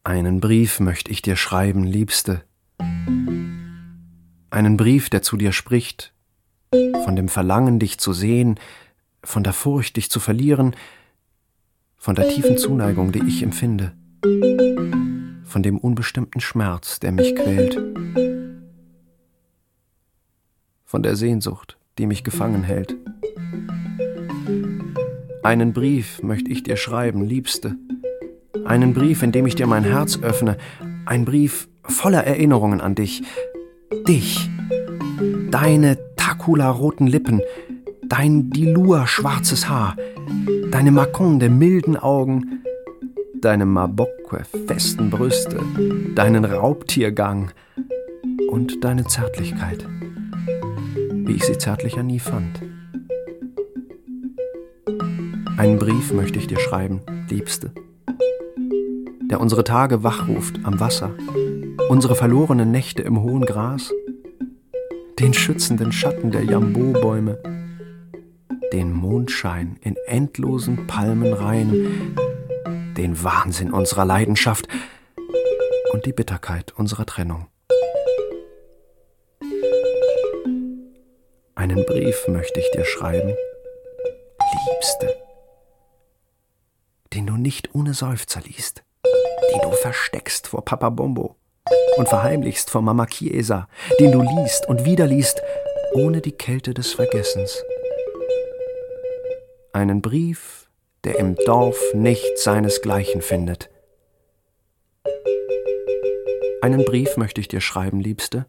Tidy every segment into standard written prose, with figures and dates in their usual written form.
Einen Brief möcht ich dir schreiben, Liebste. Einen Brief, der zu dir spricht, von dem Verlangen, dich zu sehen, von der Furcht, dich zu verlieren, von der tiefen Zuneigung, die ich empfinde, von dem unbestimmten Schmerz, der mich quält, von der Sehnsucht, die mich gefangen hält. Einen Brief möcht ich dir schreiben, Liebste, einen Brief, in dem ich dir mein Herz öffne, ein Brief voller Erinnerungen an dich, deine Takula-roten Lippen, dein Dilua-schwarzes Haar, deine Makonde milden Augen, deine Mabokwe festen Brüste, deinen Raubtiergang und deine Zärtlichkeit, wie ich sie zärtlicher nie fand. Einen Brief möchte ich dir schreiben, Liebste, der unsere Tage wachruft am Wasser, unsere verlorenen Nächte im hohen Gras, den schützenden Schatten der Jambo-Bäume, den Mondschein in endlosen Palmenreihen, den Wahnsinn unserer Leidenschaft und die Bitterkeit unserer Trennung. Einen Brief möchte ich dir schreiben, Liebste, den du nicht ohne Seufzer liest, den du versteckst vor Papa Bombo und verheimlichst vor Mama Chiesa, den du liest und wieder liest, ohne die Kälte des Vergessens. Einen Brief, der im Dorf nicht seinesgleichen findet. Einen Brief möchte ich dir schreiben, Liebste.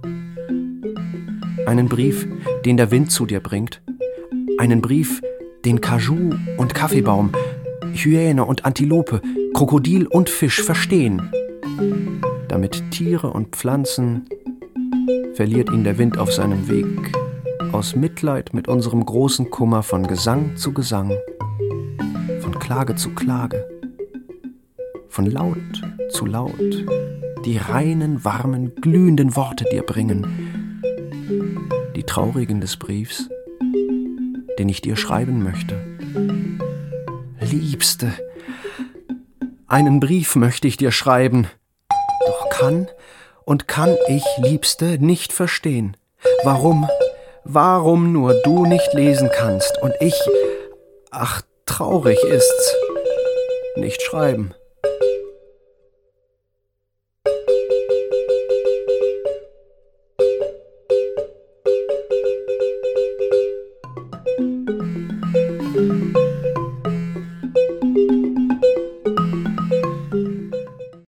Einen Brief, den der Wind zu dir bringt. Einen Brief, den Kaju und Kaffeebaum, Hyäne und Antilope, Krokodil und Fisch verstehen. Damit Tiere und Pflanzen verliert ihn der Wind auf seinem Weg, aus Mitleid mit unserem großen Kummer von Gesang zu Gesang, von Klage zu Klage, von Laut zu Laut, die reinen, warmen, glühenden Worte dir bringen, die traurigen des Briefs, den ich dir schreiben möchte. Liebste, einen Brief möchte ich dir schreiben, doch kann ich, Liebste, nicht verstehen, warum nur du nicht lesen kannst und ich, ach, traurig ist's, nicht schreiben.